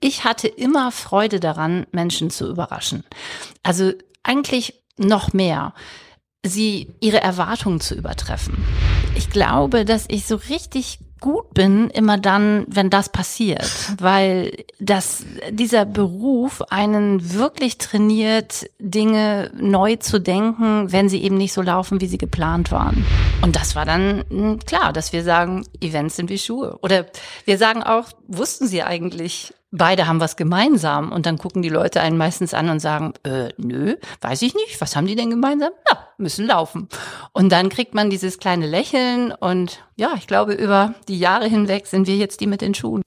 ich hatte immer Freude daran, Menschen zu überraschen. Also eigentlich noch mehr, sie ihre Erwartungen zu übertreffen. Ich glaube, dass ich so richtig gut bin immer dann, wenn das passiert, weil dieser Beruf einen wirklich trainiert, Dinge neu zu denken, wenn sie eben nicht so laufen, wie sie geplant waren. Und das war dann klar, dass wir sagen, Events sind wie Schuhe. Oder wir sagen auch, wussten Sie eigentlich, beide haben was gemeinsam, und dann gucken die Leute einen meistens an und sagen, nö, weiß ich nicht, was haben die denn gemeinsam? Ja, müssen laufen. Und dann kriegt man dieses kleine Lächeln, und ja, ich glaube, über die Jahre hinweg sind wir jetzt die mit den Schuhen.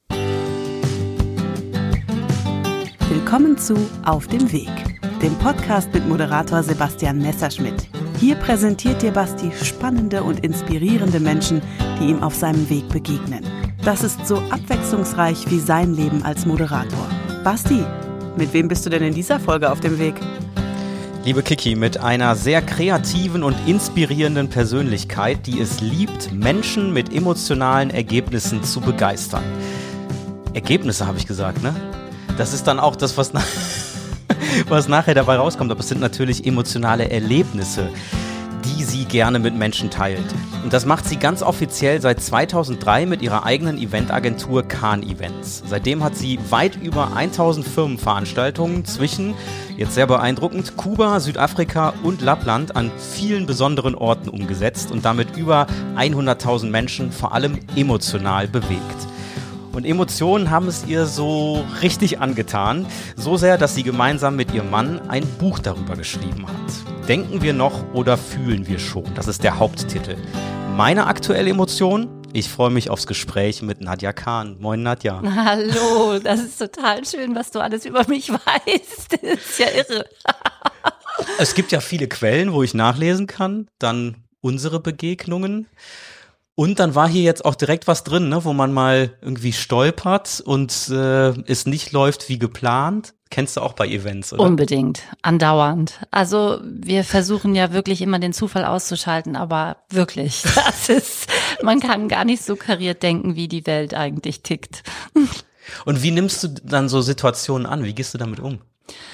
Willkommen zu Auf dem Weg, dem Podcast mit Moderator Sebastian Messerschmidt. Hier präsentiert dir Basti spannende und inspirierende Menschen, die ihm auf seinem Weg begegnen. Das ist so abwechslungsreich wie sein Leben als Moderator. Basti, mit wem bist du denn in dieser Folge auf dem Weg? Liebe Kiki, mit einer sehr kreativen und inspirierenden Persönlichkeit, die es liebt, Menschen mit emotionalen Ergebnissen zu begeistern. Ergebnisse habe ich gesagt, ne? Das ist dann auch das, was nachher dabei rauskommt. Aber es sind natürlich emotionale Erlebnisse, die sie gerne mit Menschen teilt. Und das macht sie ganz offiziell seit 2003 mit ihrer eigenen Eventagentur Kahn Events. Seitdem hat sie weit über 1000 Firmenveranstaltungen zwischen, jetzt sehr beeindruckend, Kuba, Südafrika und Lappland an vielen besonderen Orten umgesetzt und damit über 100.000 Menschen vor allem emotional bewegt. Und Emotionen haben es ihr so richtig angetan, so sehr, dass sie gemeinsam mit ihrem Mann ein Buch darüber geschrieben hat. Denken wir noch oder fühlen wir schon? Das ist der Haupttitel. Meine aktuelle Emotion? Ich freue mich aufs Gespräch mit Nadja Kahn. Moin Nadja. Hallo, das ist total schön, was du alles über mich weißt. Das ist ja irre. Es gibt ja viele Quellen, wo ich nachlesen kann. Dann unsere Begegnungen. Und dann war hier jetzt auch direkt was drin, ne, wo man mal irgendwie stolpert und es nicht läuft wie geplant. Kennst du auch bei Events, oder? Unbedingt, andauernd. Also wir versuchen ja wirklich immer den Zufall auszuschalten, aber wirklich, man kann gar nicht so kariert denken, wie die Welt eigentlich tickt. Und wie nimmst du dann so Situationen an? Wie gehst du damit um?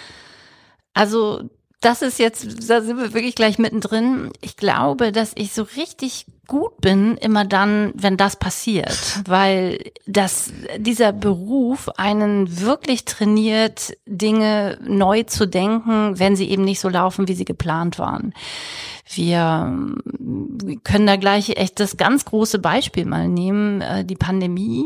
Also das ist jetzt, da sind wir wirklich gleich mittendrin. Ich glaube, dass ich so richtig gut bin immer dann, wenn das passiert, weil dieser Beruf einen wirklich trainiert, Dinge neu zu denken, wenn sie eben nicht so laufen, wie sie geplant waren. Wir können da gleich echt das ganz große Beispiel mal nehmen, die Pandemie,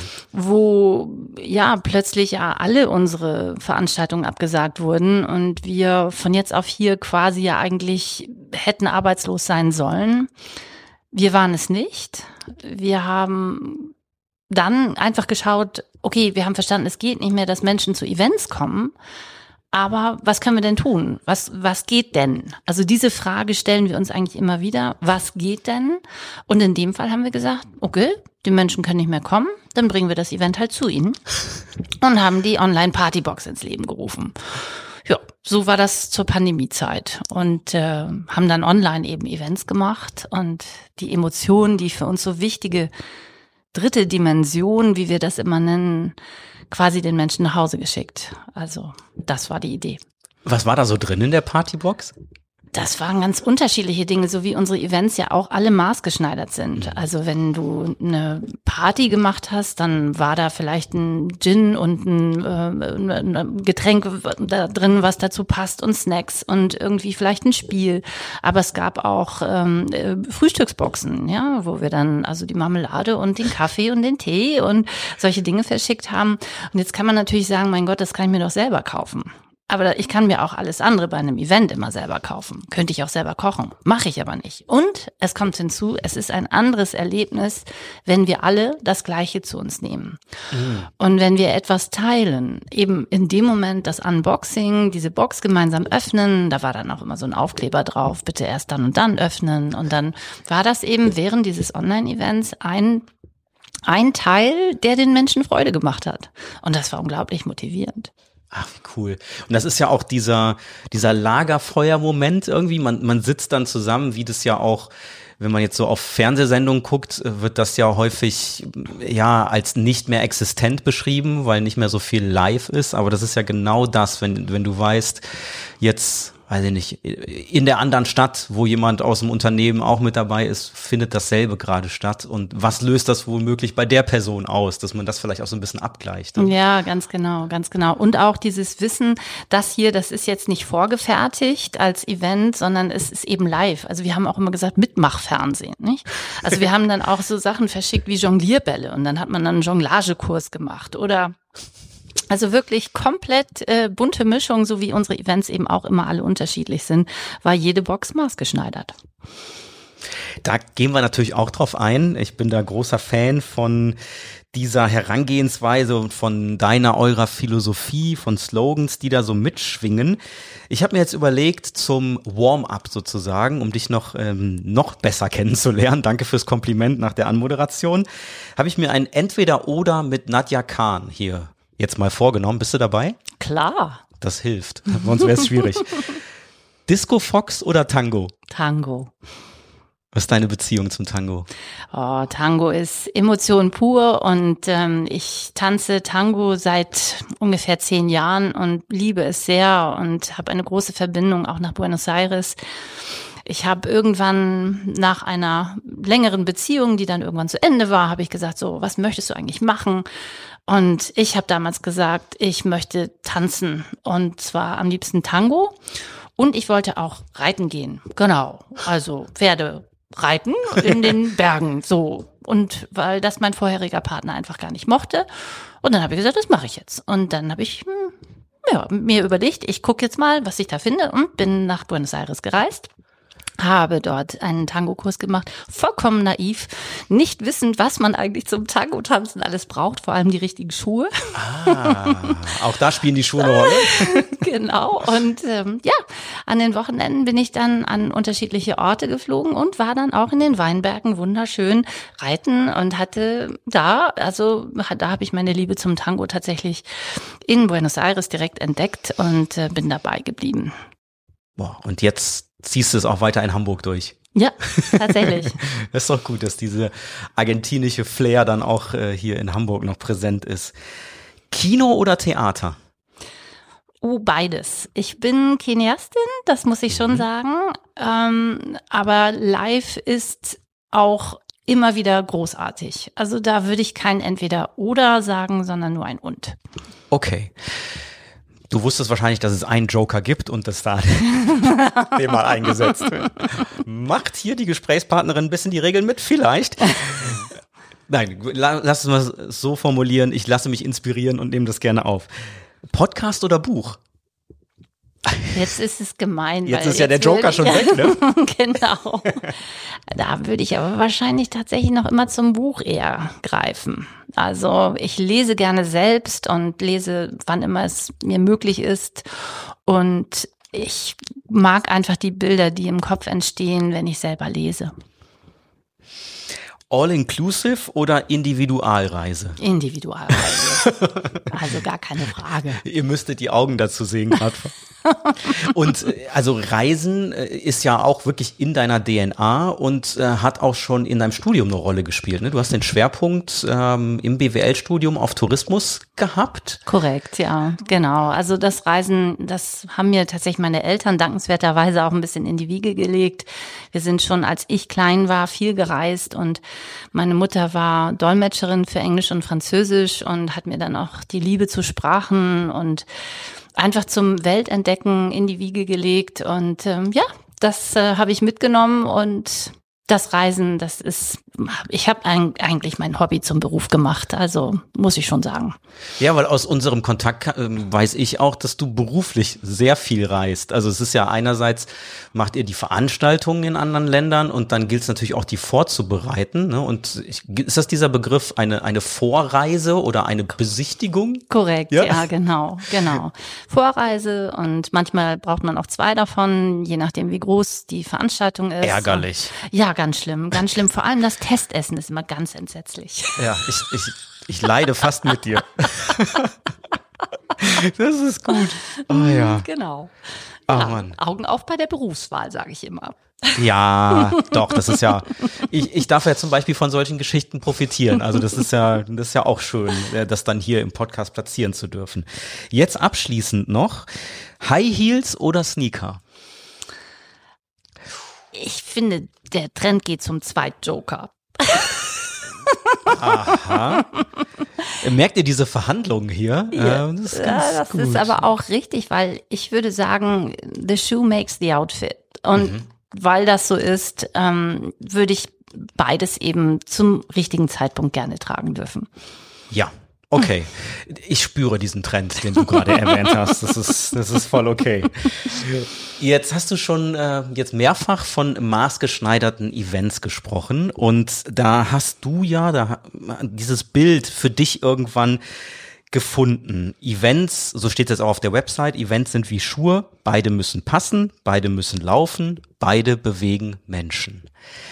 wo ja plötzlich alle unsere Veranstaltungen abgesagt wurden und wir von jetzt auf hier quasi ja eigentlich hätten arbeitslos sein sollen. Wir waren es nicht. Wir haben dann einfach geschaut, okay, wir haben verstanden, es geht nicht mehr, dass Menschen zu Events kommen. Aber was können wir denn tun? Was geht denn? Also diese Frage stellen wir uns eigentlich immer wieder. Was geht denn? Und in dem Fall haben wir gesagt, okay, die Menschen können nicht mehr kommen, dann bringen wir das Event halt zu ihnen und haben die Online-Partybox ins Leben gerufen. Ja, so war das zur Pandemiezeit und haben dann online eben Events gemacht und die Emotionen, die für uns so wichtige dritte Dimension, wie wir das immer nennen, quasi den Menschen nach Hause geschickt. Also das war die Idee. Was war da so drin in der Partybox? Das waren ganz unterschiedliche Dinge, so wie unsere Events ja auch alle maßgeschneidert sind. Also wenn du eine Party gemacht hast, dann war da vielleicht ein Gin und ein Getränk da drin, was dazu passt, und Snacks und irgendwie vielleicht ein Spiel. Aber es gab auch Frühstücksboxen, ja, wo wir dann also die Marmelade und den Kaffee und den Tee und solche Dinge verschickt haben. Und jetzt kann man natürlich sagen, mein Gott, das kann ich mir doch selber kaufen. Aber ich kann mir auch alles andere bei einem Event immer selber kaufen. Könnte ich auch selber kochen. Mache ich aber nicht. Und es kommt hinzu, es ist ein anderes Erlebnis, wenn wir alle das Gleiche zu uns nehmen. Und wenn wir etwas teilen, eben in dem Moment das Unboxing, diese Box gemeinsam öffnen, da war dann auch immer so ein Aufkleber drauf, bitte erst dann und dann öffnen. Und dann war das eben während dieses Online-Events ein Teil, der den Menschen Freude gemacht hat. Und das war unglaublich motivierend. Ach, wie cool. Und das ist ja auch dieser Lagerfeuer-Moment irgendwie. Man sitzt dann zusammen, wie das ja auch wenn man jetzt so auf Fernsehsendungen guckt, wird das ja häufig ja als nicht mehr existent beschrieben, weil nicht mehr so viel live ist. Aber das ist ja genau das, wenn du weißt, jetzt, weiß ich nicht, in der anderen Stadt, wo jemand aus dem Unternehmen auch mit dabei ist, findet dasselbe gerade statt. Und was löst das womöglich bei der Person aus, dass man das vielleicht auch so ein bisschen abgleicht? Ne? Ja, ganz genau, ganz genau. Und auch dieses Wissen, das ist jetzt nicht vorgefertigt als Event, sondern es ist eben live. Also wir haben auch immer gesagt, Mitmachfernsehen, nicht? Also wir haben dann auch so Sachen verschickt wie Jonglierbälle und dann hat man dann einen Jonglagekurs gemacht oder also wirklich komplett bunte Mischung, so wie unsere Events eben auch immer alle unterschiedlich sind, war jede Box maßgeschneidert. Da gehen wir natürlich auch drauf ein. Ich bin da großer Fan von dieser Herangehensweise und von eurer Philosophie, von Slogans, die da so mitschwingen. Ich habe mir jetzt überlegt, zum Warm-up sozusagen, um dich noch besser kennenzulernen, danke fürs Kompliment nach der Anmoderation, habe ich mir ein Entweder-Oder mit Nadja Khan hier jetzt mal vorgenommen. Bist du dabei? Klar. Das hilft, sonst wäre es schwierig. Disco Fox oder Tango? Tango. Was ist deine Beziehung zum Tango? Oh, Tango ist Emotion pur und ich tanze Tango seit ungefähr 10 Jahren und liebe es sehr und habe eine große Verbindung auch nach Buenos Aires. Ich habe irgendwann nach einer längeren Beziehung, die dann irgendwann zu Ende war, habe ich gesagt, so, was möchtest du eigentlich machen? Und ich habe damals gesagt, ich möchte tanzen und zwar am liebsten Tango und ich wollte auch reiten gehen. Genau, also Pferde reiten in den Bergen, so. Und weil das mein vorheriger Partner einfach gar nicht mochte. Und dann habe ich gesagt, das mache ich jetzt. Und dann habe ich mir überlegt, ich gucke jetzt mal, was ich da finde und bin nach Buenos Aires gereist. Habe dort einen Tango-Kurs gemacht, vollkommen naiv, nicht wissend, was man eigentlich zum Tango-Tanzen alles braucht, vor allem die richtigen Schuhe. Auch da spielen die Schuhe eine Rolle. Genau, und an den Wochenenden bin ich dann an unterschiedliche Orte geflogen und war dann auch in den Weinbergen wunderschön reiten und da habe ich meine Liebe zum Tango tatsächlich in Buenos Aires direkt entdeckt und bin dabei geblieben. Boah, und jetzt ziehst du es auch weiter in Hamburg durch. Ja, tatsächlich. Das ist doch gut, dass diese argentinische Flair dann auch hier in Hamburg noch präsent ist. Kino oder Theater? Beides. Ich bin Cineastin, das muss ich schon sagen. Aber live ist auch immer wieder großartig. Also da würde ich kein Entweder-oder sagen, sondern nur ein Und. Okay. Du wusstest wahrscheinlich, dass es einen Joker gibt und dass da den mal eingesetzt wird. Macht hier die Gesprächspartnerin ein bisschen die Regeln mit? Vielleicht. Nein, lass es mal so formulieren. Ich lasse mich inspirieren und nehme das gerne auf. Podcast oder Buch? Jetzt ist es gemein. Jetzt ist ja der Joker schon weg, ne? Genau. Da würde ich aber wahrscheinlich tatsächlich noch immer zum Buch eher greifen. Also ich lese gerne selbst und lese, wann immer es mir möglich ist. Und ich mag einfach die Bilder, die im Kopf entstehen, wenn ich selber lese. All-inclusive oder Individualreise? Individualreise. Also gar keine Frage. Ihr müsstet die Augen dazu sehen gerade. Und also Reisen ist ja auch wirklich in deiner DNA und hat auch schon in deinem Studium eine Rolle gespielt. Ne? Du hast den Schwerpunkt im BWL-Studium auf Tourismus gehabt. Korrekt, ja, genau. Also das Reisen, das haben mir tatsächlich meine Eltern dankenswerterweise auch ein bisschen in die Wiege gelegt. Wir sind schon, als ich klein war, viel gereist und meine Mutter war Dolmetscherin für Englisch und Französisch und hat mir dann auch die Liebe zu Sprachen und einfach zum Weltentdecken in die Wiege gelegt und das habe ich mitgenommen und das Reisen, ich habe eigentlich mein Hobby zum Beruf gemacht, also muss ich schon sagen. Ja, weil aus unserem Kontakt weiß ich auch, dass du beruflich sehr viel reist. Also es ist ja einerseits, macht ihr die Veranstaltungen in anderen Ländern und dann gilt es natürlich auch, die vorzubereiten. Ne? Und ist das dieser Begriff, eine Vorreise oder eine Besichtigung? Korrekt, ja genau. Vorreise und manchmal braucht man auch 2 davon, je nachdem wie groß die Veranstaltung ist. Ärgerlich. Ja, ganz schlimm. Vor allem das Testessen ist immer ganz entsetzlich. Ja, ich leide fast mit dir. Das ist gut. Oh ja. Genau. Oh Mann. Augen auf bei der Berufswahl, sage ich immer. Ja, doch, das ist ja, ich darf ja zum Beispiel von solchen Geschichten profitieren. Also das ist ja auch schön, das dann hier im Podcast platzieren zu dürfen. Jetzt abschließend noch, High Heels oder Sneaker? Ich finde, der Trend geht zum Zweitjoker. Aha. Merkt ihr diese Verhandlungen hier? Ja, das das ist aber auch richtig, weil ich würde sagen, the shoe makes the outfit. Und weil das so ist, würde ich beides eben zum richtigen Zeitpunkt gerne tragen dürfen. Ja, okay. Ich spüre diesen Trend, den du gerade erwähnt hast. Das ist voll okay. Jetzt hast du schon jetzt mehrfach von maßgeschneiderten Events gesprochen und da hast du ja dieses Bild für dich irgendwann gefunden. Events, so steht es auch auf der Website, Events sind wie Schuhe, beide müssen passen, beide müssen laufen, beide bewegen Menschen.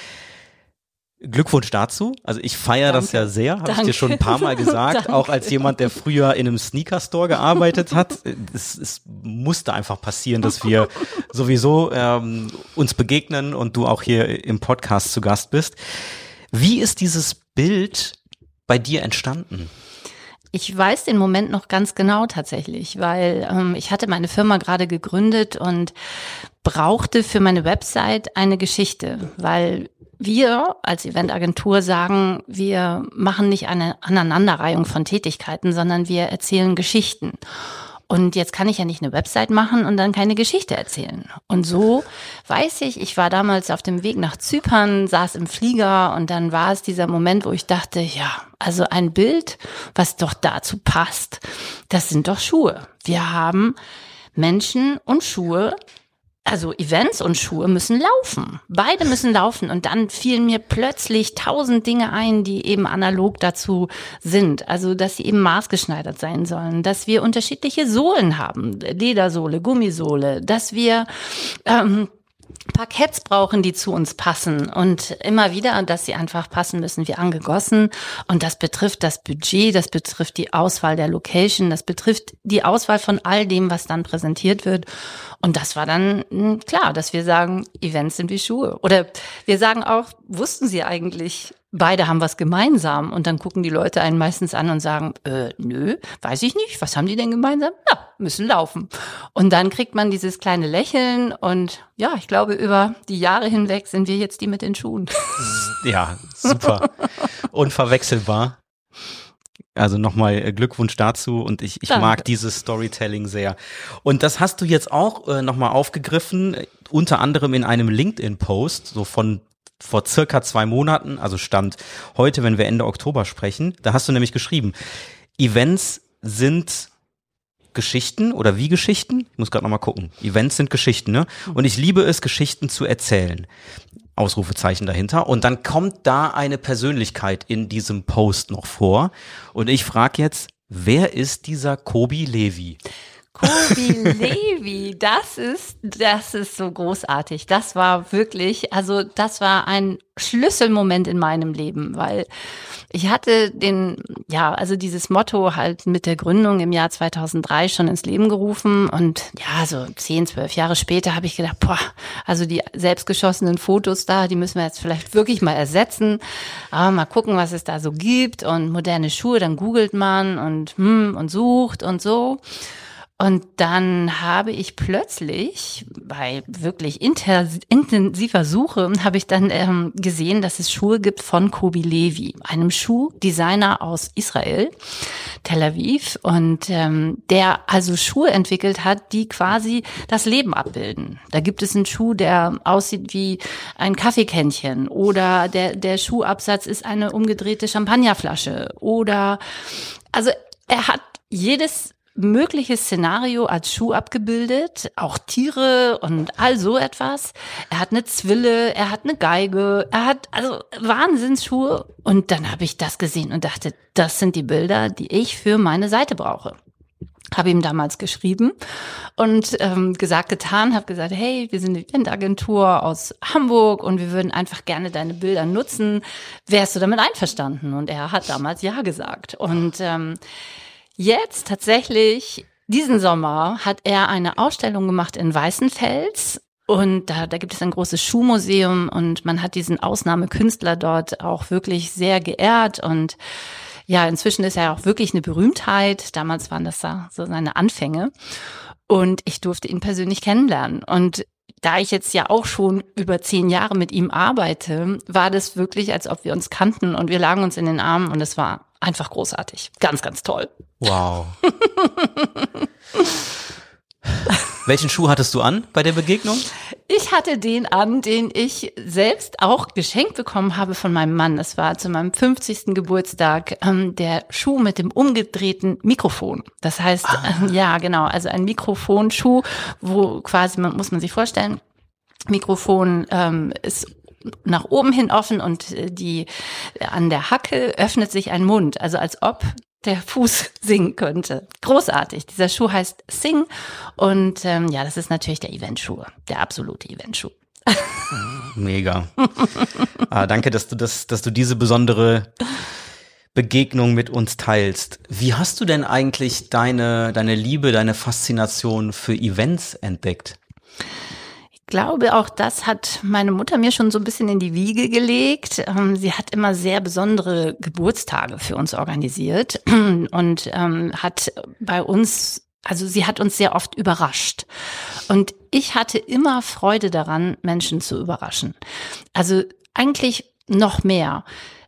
Glückwunsch dazu. Also ich feiere das ja sehr, habe ich dir schon ein paar Mal gesagt, auch als jemand, der früher in einem Sneaker-Store gearbeitet hat. Es musste einfach passieren, dass wir sowieso uns begegnen und du auch hier im Podcast zu Gast bist. Wie ist dieses Bild bei dir entstanden? Ich weiß den Moment noch ganz genau tatsächlich, weil ich hatte meine Firma gerade gegründet und brauchte für meine Website eine Geschichte, weil wir als Eventagentur sagen, wir machen nicht eine Aneinanderreihung von Tätigkeiten, sondern wir erzählen Geschichten. Und jetzt kann ich ja nicht eine Website machen und dann keine Geschichte erzählen. Und so weiß ich war damals auf dem Weg nach Zypern, saß im Flieger und dann war es dieser Moment, wo ich dachte, ja, also ein Bild, was doch dazu passt, das sind doch Schuhe. Wir haben Menschen und Schuhe. Also Events und Schuhe müssen laufen. Beide müssen laufen. Und dann fielen mir plötzlich 1000 Dinge ein, die eben analog dazu sind. Also, dass sie eben maßgeschneidert sein sollen, dass wir unterschiedliche Sohlen haben. Ledersohle, Gummisohle, dass wir Parketts brauchen, die zu uns passen und immer wieder, dass sie einfach passen müssen wie angegossen. Und das betrifft das Budget, das betrifft die Auswahl der Location, das betrifft die Auswahl von all dem, was dann präsentiert wird. Und das war dann klar, dass wir sagen, Events sind wie Schuhe. Oder wir sagen auch, wussten Sie eigentlich, beide haben was gemeinsam. Und dann gucken die Leute einen meistens an und sagen, nö, weiß ich nicht. Was haben die denn gemeinsam? Ja, müssen laufen. Und dann kriegt man dieses kleine Lächeln. Und ja, ich glaube, über die Jahre hinweg sind wir jetzt die mit den Schuhen. Ja, super. Unverwechselbar. Also nochmal Glückwunsch dazu und ich mag dieses Storytelling sehr. Und das hast du jetzt auch nochmal aufgegriffen, unter anderem in einem LinkedIn-Post, so von vor circa 2 Monaten, also Stand heute, wenn wir Ende Oktober sprechen. Da hast du nämlich geschrieben, Events sind Geschichten oder wie Geschichten? Ich muss gerade nochmal gucken. Events sind Geschichten, ne? Und ich liebe es, Geschichten zu erzählen. Ausrufezeichen dahinter. Und dann kommt da eine Persönlichkeit in diesem Post noch vor. Und ich frage jetzt, wer ist dieser Kobi Levi? Kobi Levi, das ist so großartig. Das war wirklich, also das war ein Schlüsselmoment in meinem Leben, weil ich hatte also dieses Motto halt mit der Gründung im Jahr 2003 schon ins Leben gerufen und ja, so 10, 12 Jahre später habe ich gedacht, also die selbstgeschossenen Fotos da, die müssen wir jetzt vielleicht wirklich mal ersetzen, aber mal gucken, was es da so gibt und moderne Schuhe, dann googelt man und sucht und so. Und dann habe ich plötzlich bei wirklich intensiver Suche habe ich dann gesehen, dass es Schuhe gibt von Kobi Levi, einem Schuhdesigner aus Israel, Tel Aviv, und der also Schuhe entwickelt hat, die quasi das Leben abbilden. Da gibt es einen Schuh, der aussieht wie ein Kaffeekännchen oder der Schuhabsatz ist eine umgedrehte Champagnerflasche oder also er hat jedes mögliches Szenario als Schuh abgebildet, auch Tiere und all so etwas. Er hat eine Zwille, er hat eine Geige, er hat also Wahnsinnsschuhe. Und dann habe ich das gesehen und dachte, das sind die Bilder, die ich für meine Seite brauche. Habe ihm damals geschrieben und gesagt, getan, habe gesagt, hey, wir sind eine Eventagentur aus Hamburg und wir würden einfach gerne deine Bilder nutzen. Wärst du damit einverstanden? Und er hat damals ja gesagt. Und jetzt tatsächlich diesen Sommer hat er eine Ausstellung gemacht in Weißenfels. Und da gibt es ein großes Schuhmuseum und man hat diesen Ausnahmekünstler dort auch wirklich sehr geehrt. Und ja, inzwischen ist er auch wirklich eine Berühmtheit. Damals waren das da so seine Anfänge. Und ich durfte ihn persönlich kennenlernen. Und da ich jetzt ja auch schon über 10 Jahre mit ihm arbeite, war das wirklich, als ob wir uns kannten und wir lagen uns in den Armen und es war einfach großartig. Ganz, ganz toll. Wow. Welchen Schuh hattest du an bei der Begegnung? Ich hatte den an, den ich selbst auch geschenkt bekommen habe von meinem Mann. Es war zu meinem 50. Geburtstag der Schuh mit dem umgedrehten Mikrofon. Das heißt, ja genau, also ein Mikrofonschuh, wo quasi, muss man sich vorstellen, Mikrofon ist nach oben hin offen und an der Hacke öffnet sich ein Mund, also als ob der Fuß singen könnte. Großartig. Dieser Schuh heißt Sing und ja, das ist natürlich der Eventschuh, der absolute Eventschuh. Mega. Danke, dass du diese besondere Begegnung mit uns teilst. Wie hast du denn eigentlich deine Liebe, deine Faszination für Events entdeckt? Ich glaube, auch das hat meine Mutter mir schon so ein bisschen in die Wiege gelegt. Sie hat immer sehr besondere Geburtstage für uns organisiert und hat bei uns, also sie hat uns sehr oft überrascht. Und ich hatte immer Freude daran, Menschen zu überraschen. Also eigentlich noch mehr,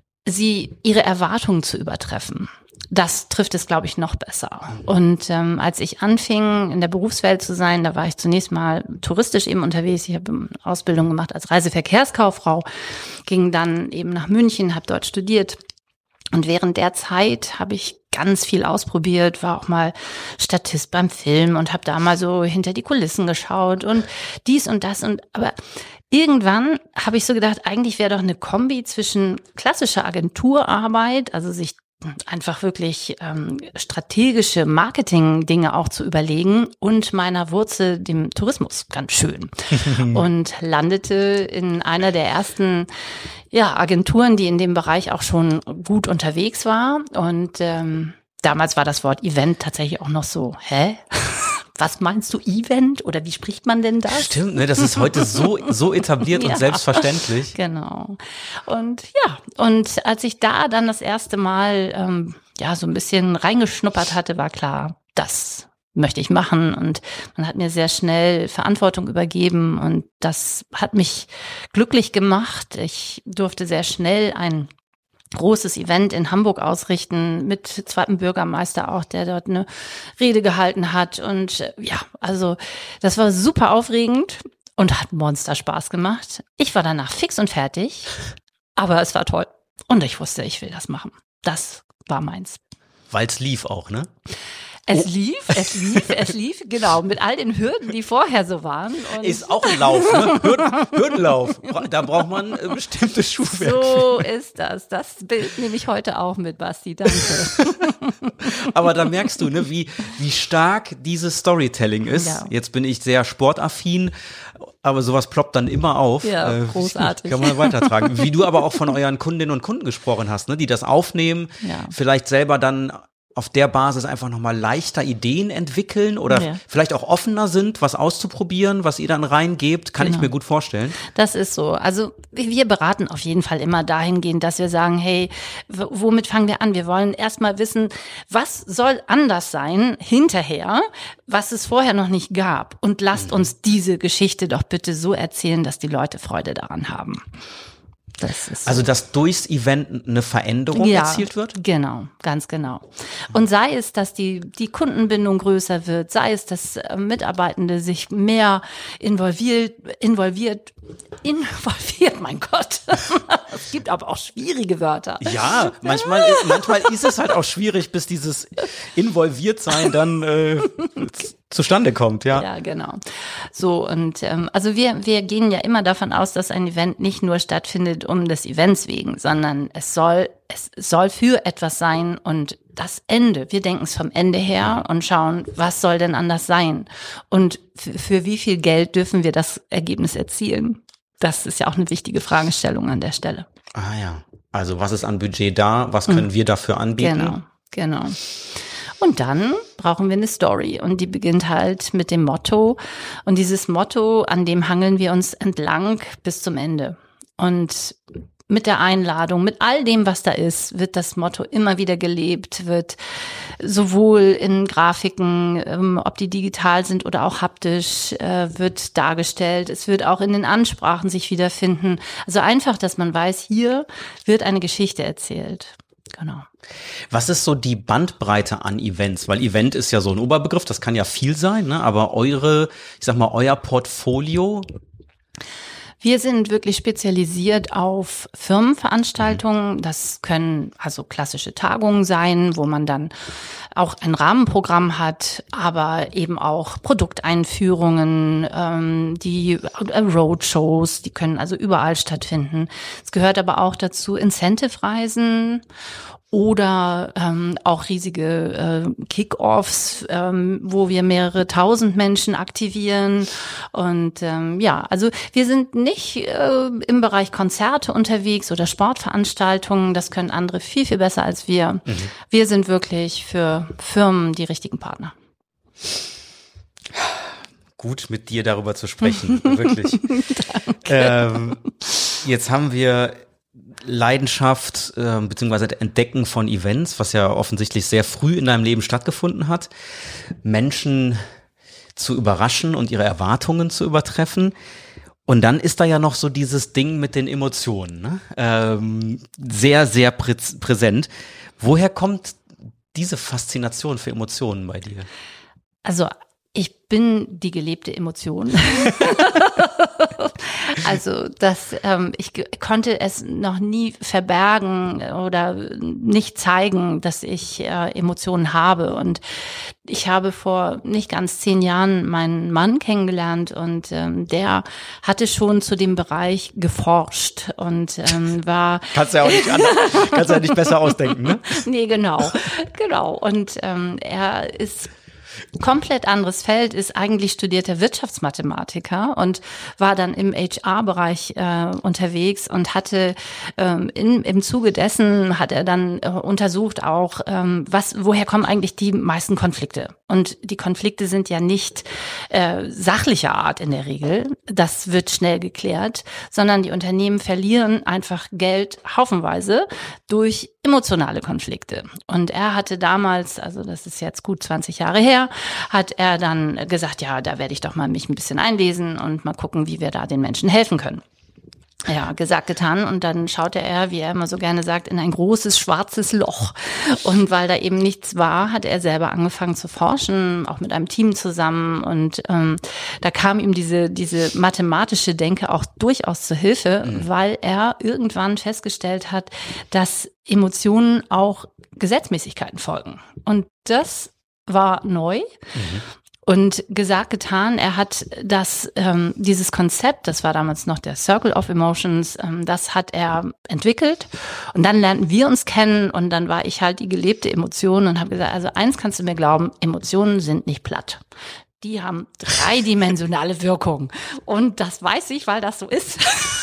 ihre Erwartungen zu übertreffen. Das trifft es, glaube ich, noch besser. Und als ich anfing, in der Berufswelt zu sein, da war ich zunächst mal touristisch eben unterwegs. Ich habe eine Ausbildung gemacht als Reiseverkehrskauffrau, ging dann eben nach München, habe dort studiert. Und während der Zeit habe ich ganz viel ausprobiert, war auch mal Statist beim Film und habe da mal so hinter die Kulissen geschaut und dies und das. Aber irgendwann habe ich so gedacht, eigentlich wäre doch eine Kombi zwischen klassischer Agenturarbeit, also sich einfach wirklich strategische Marketing-Dinge auch zu überlegen und meiner Wurzel, dem Tourismus, ganz schön. Und landete in einer der ersten Agenturen, die in dem Bereich auch schon gut unterwegs war. Und damals war das Wort Event tatsächlich auch noch so, was meinst du, Event? Oder wie spricht man denn das? Stimmt, ne, das ist heute so etabliert und selbstverständlich. Genau. Und und als ich da dann das erste Mal so ein bisschen reingeschnuppert hatte, war klar, das möchte ich machen. Und man hat mir sehr schnell Verantwortung übergeben und das hat mich glücklich gemacht. Ich durfte sehr schnell ein großes Event in Hamburg ausrichten mit zweitem Bürgermeister auch, der dort eine Rede gehalten hat. Und also das war super aufregend und hat Monster Spaß gemacht. Ich war danach fix und fertig, aber es war toll. Und ich wusste, ich will das machen. Das war meins. Weil es lief auch, ne? Es lief, genau, mit all den Hürden, die vorher so waren. Und ist auch ein Lauf, ne? Hürdenlauf. Da braucht man bestimmte Schuhwerk. So ist das. Das Bild nehme ich heute auch mit, Basti, danke. Aber da merkst du, ne, wie stark dieses Storytelling ist. Ja. Jetzt bin ich sehr sportaffin, aber sowas ploppt dann immer auf. Ja, großartig. Kann man weitertragen. Wie du aber auch von euren Kundinnen und Kunden gesprochen hast, ne, die das aufnehmen, vielleicht selber dann auf der Basis einfach nochmal leichter Ideen entwickeln oder vielleicht auch offener sind, was auszuprobieren, was ihr dann reingebt, kann ich mir gut vorstellen. Das ist so. Also wir beraten auf jeden Fall immer dahingehend, dass wir sagen, hey, womit fangen wir an? Wir wollen erstmal wissen, was soll anders sein hinterher, was es vorher noch nicht gab. Und lasst uns diese Geschichte doch bitte so erzählen, dass die Leute Freude daran haben. Das ist so. Also, dass durchs Event eine Veränderung erzielt wird? Genau, ganz genau. Und sei es, dass die Kundenbindung größer wird, sei es, dass Mitarbeitende sich mehr involviert, mein Gott. Es gibt aber auch schwierige Wörter. Ja, manchmal ist es halt auch schwierig, bis dieses Involviertsein dann zustande kommt, ja. Ja, genau. So, und also wir gehen ja immer davon aus, dass ein Event nicht nur stattfindet um des Events wegen, sondern es soll für etwas sein und das Ende. Wir denken es vom Ende her und schauen, was soll denn anders sein? Und für wie viel Geld dürfen wir das Ergebnis erzielen? Das ist ja auch eine wichtige Fragestellung an der Stelle. Ah ja, also was ist an Budget da? Was können wir dafür anbieten? Genau. Und dann brauchen wir eine Story und die beginnt halt mit dem Motto und dieses Motto, an dem hangeln wir uns entlang bis zum Ende. Und mit der Einladung, mit all dem, was da ist, wird das Motto immer wieder gelebt, wird sowohl in Grafiken, ob die digital sind oder auch haptisch, wird dargestellt. Es wird auch in den Ansprachen sich wiederfinden. Also einfach, dass man weiß, hier wird eine Geschichte erzählt. Genau. Was ist so die Bandbreite an Events? Weil Event ist ja so ein Oberbegriff, das kann ja viel sein, ne? Aber euer Portfolio? Wir sind wirklich spezialisiert auf Firmenveranstaltungen. Das können also klassische Tagungen sein, wo man dann auch ein Rahmenprogramm hat, aber eben auch Produkteinführungen, die Roadshows, die können also überall stattfinden. Es gehört aber auch dazu Incentive-Reisen oder auch riesige Kick-Offs, wo wir mehrere tausend Menschen aktivieren. Und also wir sind nicht im Bereich Konzerte unterwegs oder Sportveranstaltungen. Das können andere viel, viel besser als wir. Wir sind wirklich für Firmen die richtigen Partner. Gut, mit dir darüber zu sprechen, wirklich. Jetzt haben wir Leidenschaft beziehungsweise Entdecken von Events, was ja offensichtlich sehr früh in deinem Leben stattgefunden hat, Menschen zu überraschen und ihre Erwartungen zu übertreffen. Und dann ist da ja noch so dieses Ding mit den Emotionen, ne? Sehr, sehr präsent. Woher kommt diese Faszination für Emotionen bei dir? Also ich bin die gelebte Emotion. Also ich konnte es noch nie verbergen oder nicht zeigen, dass ich Emotionen habe. Und ich habe vor nicht ganz 10 Jahren meinen Mann kennengelernt und der hatte schon zu dem Bereich geforscht und war... Kannst ja nicht besser ausdenken, ne? Nee, genau. Und er ist komplett anderes Feld, ist eigentlich studierter Wirtschaftsmathematiker und war dann im HR-Bereich unterwegs und hatte im Zuge dessen hat er dann untersucht auch, woher kommen eigentlich die meisten Konflikte. Und die Konflikte sind ja nicht sachlicher Art in der Regel, das wird schnell geklärt, sondern die Unternehmen verlieren einfach Geld haufenweise durch emotionale Konflikte. Und er hatte damals, also das ist jetzt gut 20 Jahre her, hat er dann gesagt, ja, da werde ich doch mal mich ein bisschen einlesen und mal gucken, wie wir da den Menschen helfen können. Ja, gesagt, getan. Und dann schaute er, wie er immer so gerne sagt, in ein großes schwarzes Loch. Und weil da eben nichts war, hat er selber angefangen zu forschen, auch mit einem Team zusammen. Und da kam ihm diese mathematische Denke auch durchaus zur Hilfe, weil er irgendwann festgestellt hat, dass Emotionen auch Gesetzmäßigkeiten folgen. Und das war neu. Und gesagt, getan, er hat dieses Konzept, das war damals noch der Circle of Emotions, das hat er entwickelt. Und dann lernten wir uns kennen und dann war ich halt die gelebte Emotion und habe gesagt, also eins kannst du mir glauben, Emotionen sind nicht platt. Die haben 3-dimensionale Wirkung. Und das weiß ich, weil das so ist.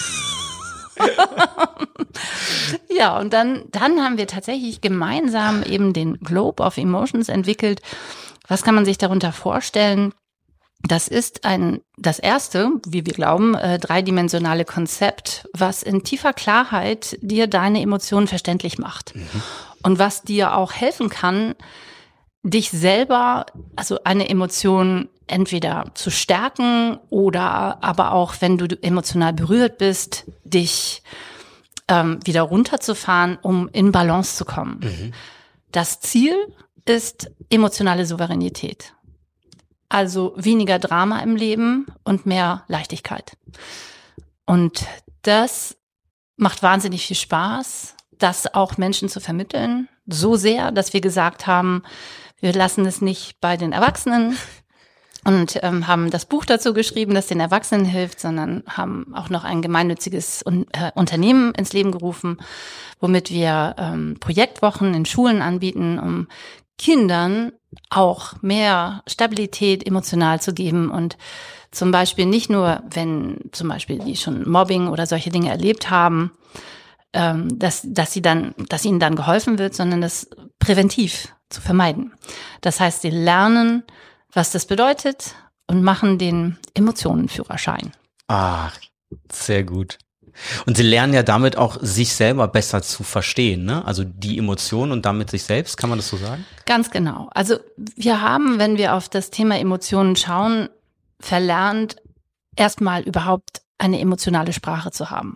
Ja, und dann haben wir tatsächlich gemeinsam eben den Globe of Emotions entwickelt. Was kann man sich darunter vorstellen? Das ist das erste, wie wir glauben, 3-dimensionale Konzept, was in tiefer Klarheit dir deine Emotionen verständlich macht. Und was dir auch helfen kann, dich selber, also eine Emotion entweder zu stärken oder aber auch, wenn du emotional berührt bist, dich wieder runterzufahren, um in Balance zu kommen. Das Ziel ist emotionale Souveränität. Also weniger Drama im Leben und mehr Leichtigkeit. Und das macht wahnsinnig viel Spaß, das auch Menschen zu vermitteln. So sehr, dass wir gesagt haben, wir lassen es nicht bei den Erwachsenen und haben das Buch dazu geschrieben, das den Erwachsenen hilft, sondern haben auch noch ein gemeinnütziges Unternehmen ins Leben gerufen, womit wir Projektwochen in Schulen anbieten, um Kindern auch mehr Stabilität emotional zu geben und zum Beispiel nicht nur, wenn zum Beispiel die schon Mobbing oder solche Dinge erlebt haben, dass ihnen dann geholfen wird, sondern das präventiv, zu vermeiden. Das heißt, sie lernen, was das bedeutet und machen den Emotionenführerschein. Ach, sehr gut. Und sie lernen ja damit auch, sich selber besser zu verstehen, ne? Also die Emotionen und damit sich selbst, kann man das so sagen? Ganz genau. Also wir haben, wenn wir auf das Thema Emotionen schauen, verlernt, erstmal überhaupt eine emotionale Sprache zu haben.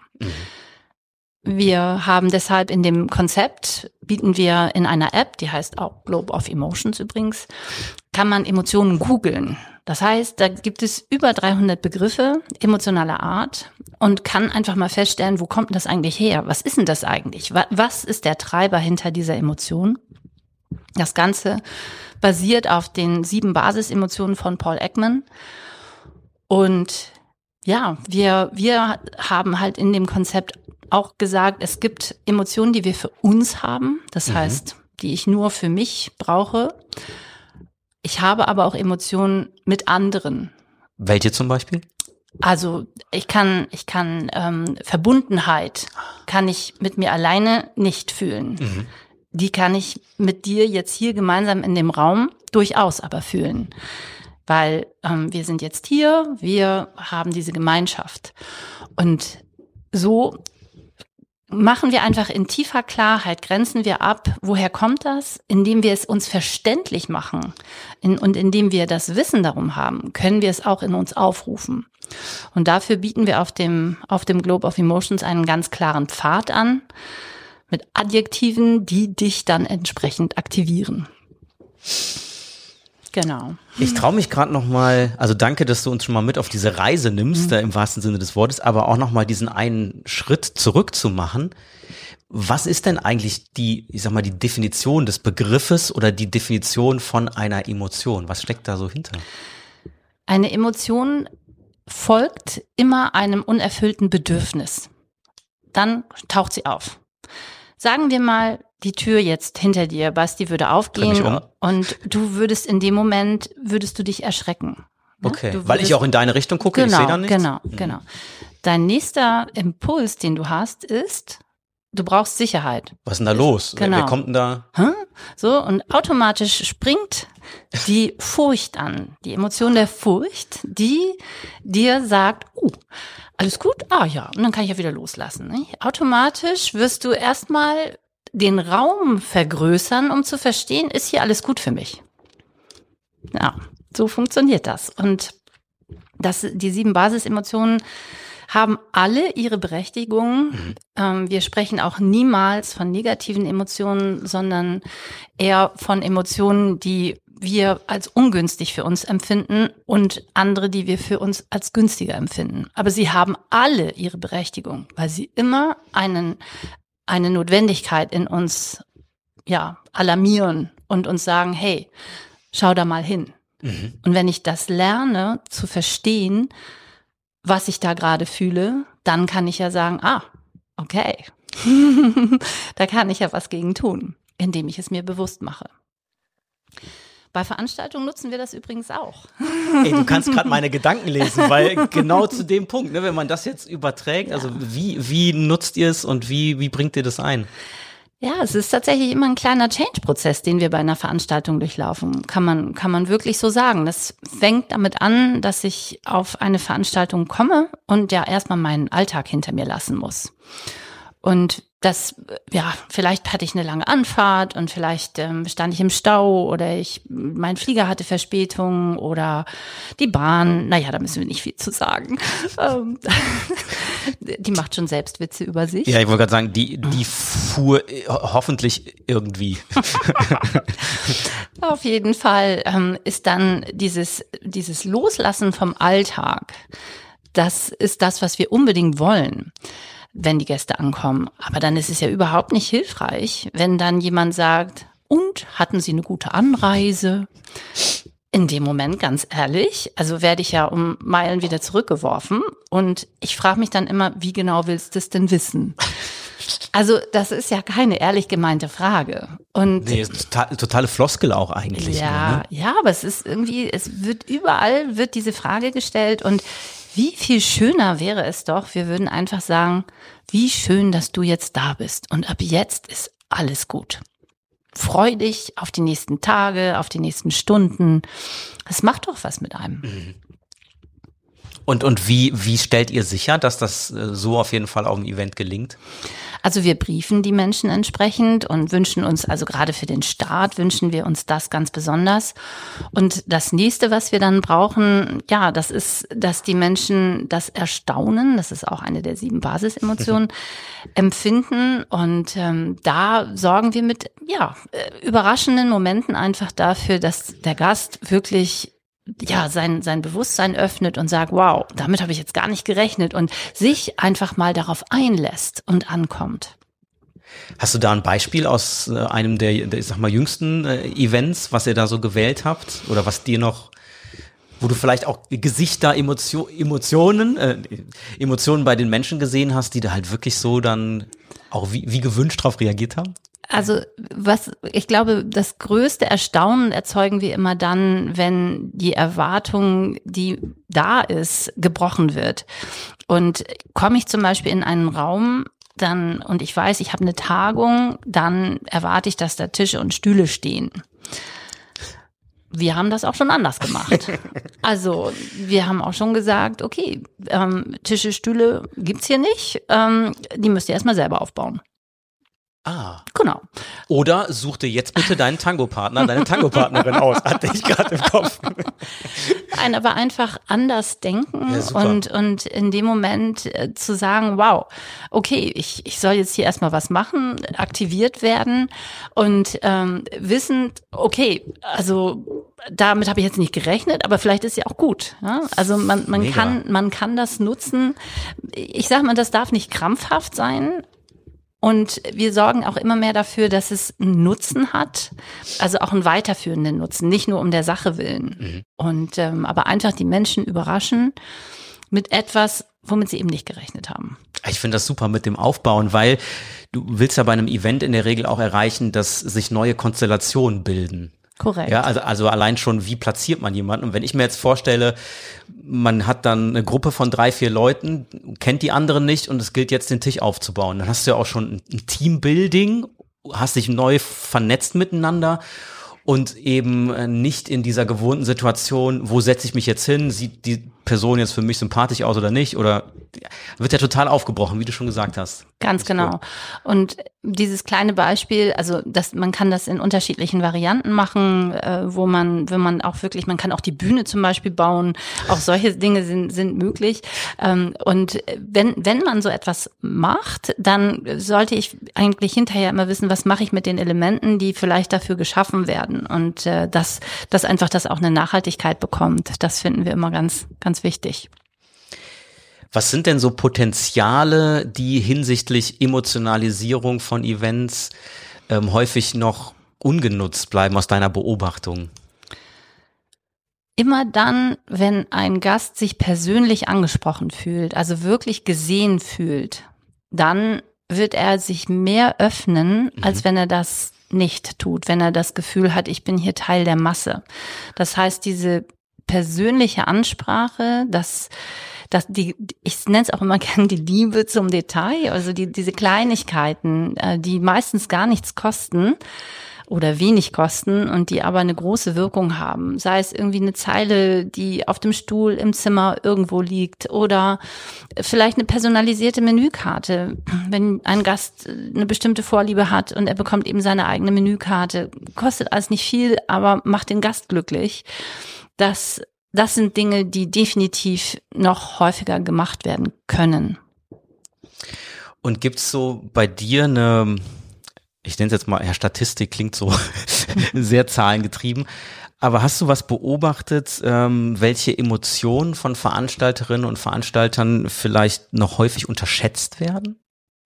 Wir haben deshalb in dem Konzept, bieten wir in einer App, die heißt auch Globe of Emotions übrigens, kann man Emotionen googeln. Das heißt, da gibt es über 300 Begriffe emotionaler Art und kann einfach mal feststellen, wo kommt das eigentlich her? Was ist denn das eigentlich? Was ist der Treiber hinter dieser Emotion? Das Ganze basiert auf den 7 Basisemotionen von Paul Ekman. Und ja, wir haben halt in dem Konzept auch gesagt, es gibt Emotionen, die wir für uns haben. Das heißt, die ich nur für mich brauche. Ich habe aber auch Emotionen mit anderen. Welche zum Beispiel? Also ich kann Verbundenheit kann ich mit mir alleine nicht fühlen. Die kann ich mit dir jetzt hier gemeinsam in dem Raum durchaus aber fühlen. Weil wir sind jetzt hier, wir haben diese Gemeinschaft. Und so machen wir einfach in tiefer Klarheit, grenzen wir ab, woher kommt das? Indem wir es uns verständlich machen und indem wir das Wissen darum haben, können wir es auch in uns aufrufen. Und dafür bieten wir auf dem Globe of Emotions einen ganz klaren Pfad an, mit Adjektiven, die dich dann entsprechend aktivieren. Genau. Ich traue mich gerade noch mal, also danke, dass du uns schon mal mit auf diese Reise nimmst, im wahrsten Sinne des Wortes, aber auch noch mal diesen einen Schritt zurück zu machen. Was ist denn eigentlich die Definition des Begriffes oder die Definition von einer Emotion? Was steckt da so hinter? Eine Emotion folgt immer einem unerfüllten Bedürfnis. Dann taucht sie auf. Sagen wir mal, die Tür jetzt hinter dir, Basti, würde aufgehen und du würdest in dem Moment, würdest du dich erschrecken. Ne? Okay, weil ich auch in deine Richtung gucke, genau, ich sehe da nichts? Genau. Dein nächster Impuls, den du hast, ist, du brauchst Sicherheit. Was ist denn da los? Genau. Wer kommt denn da? So, und automatisch springt die Furcht an, die Emotion der Furcht, die dir sagt, alles gut? Ah ja, und dann kann ich ja wieder loslassen. Ne? Automatisch wirst du erstmal den Raum vergrößern, um zu verstehen, ist hier alles gut für mich? Ja, so funktioniert das. Und die 7 Basisemotionen haben alle ihre Berechtigung. Wir sprechen auch niemals von negativen Emotionen, sondern eher von Emotionen, die wir als ungünstig für uns empfinden und andere, die wir für uns als günstiger empfinden. Aber sie haben alle ihre Berechtigung, weil sie immer eine Notwendigkeit in uns alarmieren und uns sagen, hey, schau da mal hin. Und wenn ich das lerne zu verstehen, was ich da gerade fühle, dann kann ich ja sagen, okay, da kann ich ja was gegen tun, indem ich es mir bewusst mache. Bei Veranstaltungen nutzen wir das übrigens auch. Ey, du kannst gerade meine Gedanken lesen, weil genau zu dem Punkt, ne, wenn man das jetzt überträgt, also wie nutzt ihr es und wie bringt ihr das ein? Ja, es ist tatsächlich immer ein kleiner Change-Prozess, den wir bei einer Veranstaltung durchlaufen. Kann man wirklich so sagen. Das fängt damit an, dass ich auf eine Veranstaltung komme und ja erstmal meinen Alltag hinter mir lassen muss. Und das, vielleicht hatte ich eine lange Anfahrt und vielleicht stand ich im Stau oder mein Flieger hatte Verspätung oder die Bahn, da müssen wir nicht viel zu sagen. Die macht schon selbst Witze über sich. Ja, ich wollte gerade sagen, die fuhr hoffentlich irgendwie. Auf jeden Fall ist dann dieses Loslassen vom Alltag, das ist das, was wir unbedingt wollen, wenn die Gäste ankommen. Aber dann ist es ja überhaupt nicht hilfreich, wenn dann jemand sagt, und hatten Sie eine gute Anreise? In dem Moment, ganz ehrlich, also werde ich ja um Meilen wieder zurückgeworfen und ich frage mich dann immer, wie genau willst du es denn wissen? Also das ist ja keine ehrlich gemeinte Frage. Und nee, totale Floskel auch eigentlich. Ja, aber es ist irgendwie, überall diese Frage gestellt und wie viel schöner wäre es doch, wir würden einfach sagen, wie schön, dass du jetzt da bist und ab jetzt ist alles gut. freu dich auf die nächsten Tage, auf die nächsten Stunden. Das macht doch was mit einem. Und wie stellt ihr sicher, dass das so auf jeden Fall auf dem Event gelingt? Also wir briefen die Menschen entsprechend und wünschen uns, also gerade für den Start wünschen wir uns das ganz besonders. Und das nächste, was wir dann brauchen, ja, das ist, dass die Menschen das Erstaunen, das ist auch eine der 7 Basisemotionen, empfinden. Und da sorgen wir mit, überraschenden Momenten einfach dafür, dass der Gast wirklich sein Bewusstsein öffnet und sagt, wow, damit habe ich jetzt gar nicht gerechnet und sich einfach mal darauf einlässt und ankommt. Hast du da ein Beispiel aus einem der ich sag mal, jüngsten Events, was ihr da so gewählt habt? Oder was dir noch, wo du vielleicht auch Gesichter, Emotionen bei den Menschen gesehen hast, die da halt wirklich so dann auch wie gewünscht drauf reagiert haben? Also ich glaube, das größte Erstaunen erzeugen wir immer dann, wenn die Erwartung, die da ist, gebrochen wird. Und komme ich zum Beispiel in einen Raum, und ich weiß, ich habe eine Tagung, dann erwarte ich, dass da Tische und Stühle stehen. Wir haben das auch schon anders gemacht. Also wir haben auch schon gesagt, okay, Tische, Stühle gibt's hier nicht, die müsst ihr erstmal selber aufbauen. Ah. Genau. Oder such dir jetzt bitte deinen Tangopartner, deine Tangopartnerin aus. Hatte ich gerade im Kopf. Nein, aber einfach anders denken und in dem Moment zu sagen, wow, okay, ich soll jetzt hier erstmal was machen, aktiviert werden und wissend, okay, also damit habe ich jetzt nicht gerechnet, aber vielleicht ist ja auch gut. Ja? Also man kann das nutzen. Ich sage mal, das darf nicht krampfhaft sein. Und wir sorgen auch immer mehr dafür, dass es einen Nutzen hat, also auch einen weiterführenden Nutzen, nicht nur um der Sache willen. Mhm. Und aber einfach die Menschen überraschen mit etwas, womit sie eben nicht gerechnet haben. Ich finde das super mit dem Aufbauen, weil du willst ja bei einem Event in der Regel auch erreichen, dass sich neue Konstellationen bilden. Korrekt. Ja, also allein schon, wie platziert man jemanden? Und wenn ich mir jetzt vorstelle, man hat dann eine Gruppe von 3, 4 Leuten, kennt die anderen nicht und es gilt jetzt, den Tisch aufzubauen. Dann hast du ja auch schon ein Teambuilding, hast dich neu vernetzt miteinander und eben nicht in dieser gewohnten Situation, wo setze ich mich jetzt hin, sieht die Person jetzt für mich sympathisch aus oder nicht, oder wird ja total aufgebrochen, wie du schon gesagt hast. Ganz genau. Und dieses kleine Beispiel, also man kann das in unterschiedlichen Varianten machen, wenn man auch wirklich, man kann auch die Bühne zum Beispiel bauen, auch solche Dinge sind möglich. Und wenn man so etwas macht, dann sollte ich eigentlich hinterher immer wissen, was mache ich mit den Elementen, die vielleicht dafür geschaffen werden, und dass einfach das auch eine Nachhaltigkeit bekommt. Das finden wir immer ganz, ganz wichtig. Was sind denn so Potenziale, die hinsichtlich Emotionalisierung von Events häufig noch ungenutzt bleiben aus deiner Beobachtung? Immer dann, wenn ein Gast sich persönlich angesprochen fühlt, also wirklich gesehen fühlt, dann wird er sich mehr öffnen, als wenn er das nicht tut, wenn er das Gefühl hat, ich bin hier Teil der Masse. Das heißt, diese persönliche Ansprache, ich nenne es auch immer gerne die Liebe zum Detail, also diese Kleinigkeiten, die meistens gar nichts kosten oder wenig kosten und die aber eine große Wirkung haben. Sei es irgendwie eine Zeile, die auf dem Stuhl im Zimmer irgendwo liegt, oder vielleicht eine personalisierte Menükarte. Wenn ein Gast eine bestimmte Vorliebe hat und er bekommt eben seine eigene Menükarte, kostet alles nicht viel, aber macht den Gast glücklich. Das sind Dinge, die definitiv noch häufiger gemacht werden können. Und gibt's so bei dir eine, ich nenne es jetzt mal, Statistik klingt so sehr zahlengetrieben, aber hast du was beobachtet, welche Emotionen von Veranstalterinnen und Veranstaltern vielleicht noch häufig unterschätzt werden?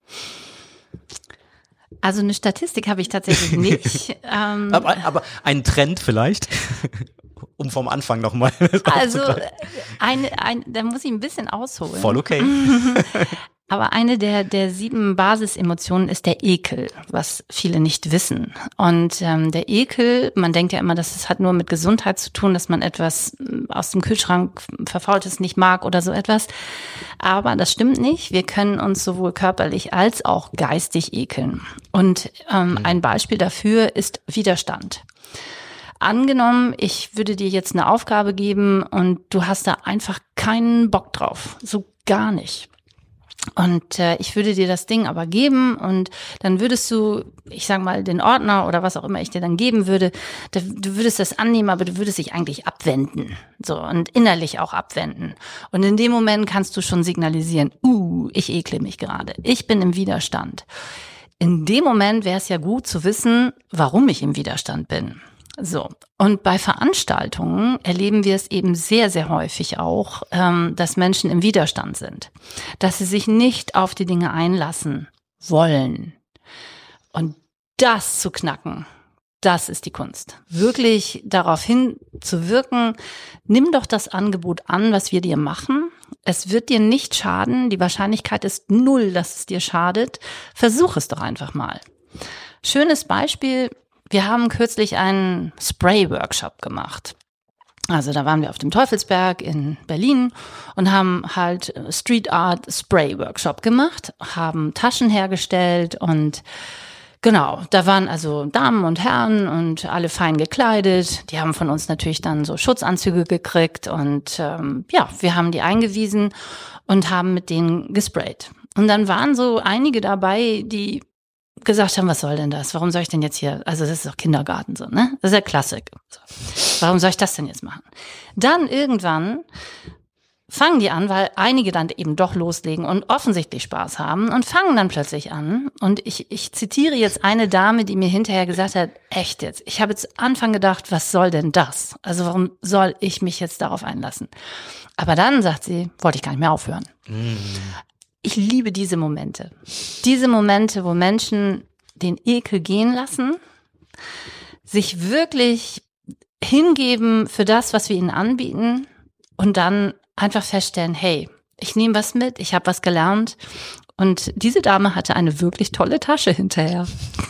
Also eine Statistik habe ich tatsächlich nicht. Aber einen Trend vielleicht? Um vom Anfang nochmal. Also da muss ich ein bisschen ausholen. Voll okay. Aber eine der 7 Basisemotionen ist der Ekel, was viele nicht wissen. Und der Ekel, man denkt ja immer, das hat nur mit Gesundheit zu tun, dass man etwas aus dem Kühlschrank Verfaultes nicht mag oder so etwas. Aber das stimmt nicht. Wir können uns sowohl körperlich als auch geistig ekeln. Und ein Beispiel dafür ist Widerstand. Angenommen, ich würde dir jetzt eine Aufgabe geben und du hast da einfach keinen Bock drauf. So gar nicht. Und ich würde dir das Ding aber geben und dann würdest du, ich sag mal, den Ordner oder was auch immer ich dir dann geben würde, du würdest das annehmen, aber du würdest dich eigentlich abwenden. So, und innerlich auch abwenden. Und in dem Moment kannst du schon signalisieren, ich ekle mich gerade. Ich bin im Widerstand. In dem Moment wäre es ja gut zu wissen, warum ich im Widerstand bin. So, und bei Veranstaltungen erleben wir es eben sehr, sehr häufig auch, dass Menschen im Widerstand sind, dass sie sich nicht auf die Dinge einlassen wollen. Und das zu knacken, das ist die Kunst. Wirklich darauf hin zu wirken, nimm doch das Angebot an, was wir dir machen. Es wird dir nicht schaden, die Wahrscheinlichkeit ist 0, dass es dir schadet. Versuch es doch einfach mal. Schönes Beispiel. Wir haben kürzlich einen Spray-Workshop gemacht. Also da waren wir auf dem Teufelsberg in Berlin und haben halt Street Art Spray-Workshop gemacht, haben Taschen hergestellt und genau, da waren also Damen und Herren und alle fein gekleidet. Die haben von uns natürlich dann so Schutzanzüge gekriegt und wir haben die eingewiesen und haben mit denen gesprayt. Und dann waren so einige dabei, die gesagt haben, was soll denn das? Warum soll ich denn jetzt hier, also das ist doch Kindergarten so, ne? Das ist ja Klassik. So. Warum soll ich das denn jetzt machen? Dann irgendwann fangen die an, weil einige dann eben doch loslegen und offensichtlich Spaß haben und fangen dann plötzlich an. Und ich zitiere jetzt eine Dame, die mir hinterher gesagt hat, echt jetzt, ich habe jetzt Anfang gedacht, was soll denn das? Also warum soll ich mich jetzt darauf einlassen? Aber dann sagt sie, wollte ich gar nicht mehr aufhören. Ich liebe diese Momente. Diese Momente, wo Menschen den Ekel gehen lassen, sich wirklich hingeben für das, was wir ihnen anbieten und dann einfach feststellen, hey, ich nehme was mit, ich habe was gelernt. Und diese Dame hatte eine wirklich tolle Tasche hinterher.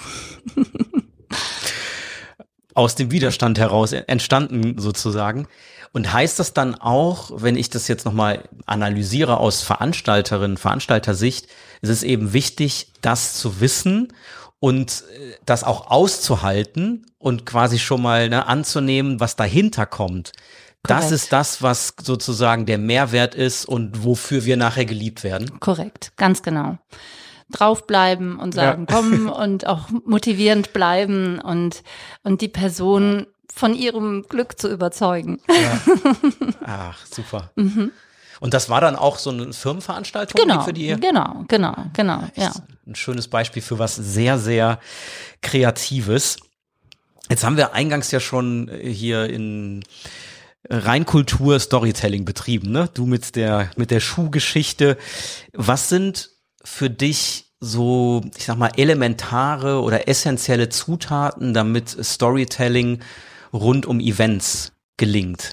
Aus dem Widerstand heraus entstanden sozusagen. Und heißt das dann auch, wenn ich das jetzt nochmal analysiere aus Veranstaltersicht, ist es eben wichtig, das zu wissen und das auch auszuhalten und quasi schon mal anzunehmen, was dahinter kommt. Korrekt. Das ist das, was sozusagen der Mehrwert ist und wofür wir nachher geliebt werden. Korrekt, ganz genau. Draufbleiben und sagen, komm und auch motivierend bleiben und die Person von ihrem Glück zu überzeugen. Ja. Ach, super. Und das war dann auch so eine Firmenveranstaltung? Genau, für die genau. Ja. Ein schönes Beispiel für was sehr, sehr Kreatives. Jetzt haben wir eingangs ja schon hier in Reinkultur Storytelling betrieben, ne? Du mit der Schuhgeschichte. Was sind für dich so, ich sag mal, elementare oder essentielle Zutaten, damit Storytelling rund um Events gelingt?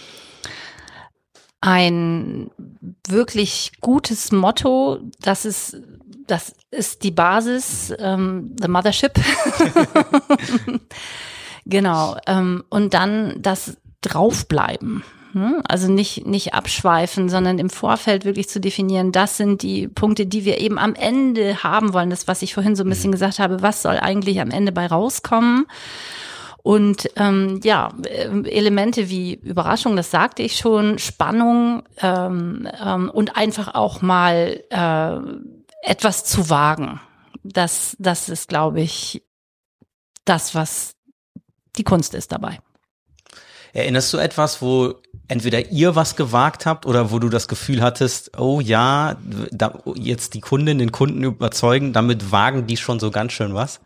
Ein wirklich gutes Motto, das ist die Basis, the Mothership. Genau. Und dann das Draufbleiben. Also nicht abschweifen, sondern im Vorfeld wirklich zu definieren, das sind die Punkte, die wir eben am Ende haben wollen. Das, was ich vorhin so ein bisschen gesagt habe, was soll eigentlich am Ende bei rauskommen? Und Elemente wie Überraschung, das sagte ich schon, Spannung und einfach auch mal etwas zu wagen. Das ist, glaube ich, das, was die Kunst ist dabei. Erinnerst du etwas, wo entweder ihr was gewagt habt oder wo du das Gefühl hattest, oh ja, jetzt die Kundin, den Kunden überzeugen, damit wagen die schon so ganz schön was?